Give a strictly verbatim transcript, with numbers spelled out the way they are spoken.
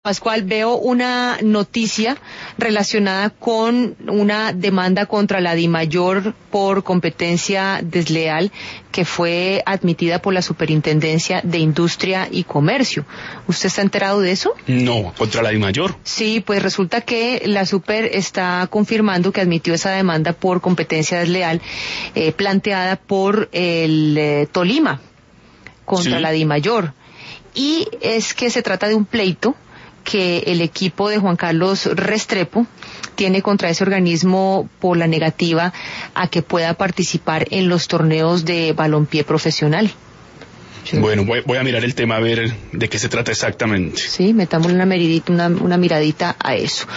Pascual, veo una noticia relacionada con una demanda contra la DIMAYOR por competencia desleal que fue admitida por la Superintendencia de Industria y Comercio. ¿Usted está enterado de eso? No, contra la DIMAYOR. Sí, pues resulta que la Super está confirmando que admitió esa demanda por competencia desleal eh, planteada por el eh, Tolima contra Sí. la DIMAYOR. Y es que se trata de un pleito que el equipo de Juan Carlos Restrepo tiene contra ese organismo por la negativa a que pueda participar en los torneos de balompié profesional. Sí. Bueno, voy, voy a mirar el tema a ver de qué se trata exactamente. Sí, metámosle una, meridita, una, una miradita a eso.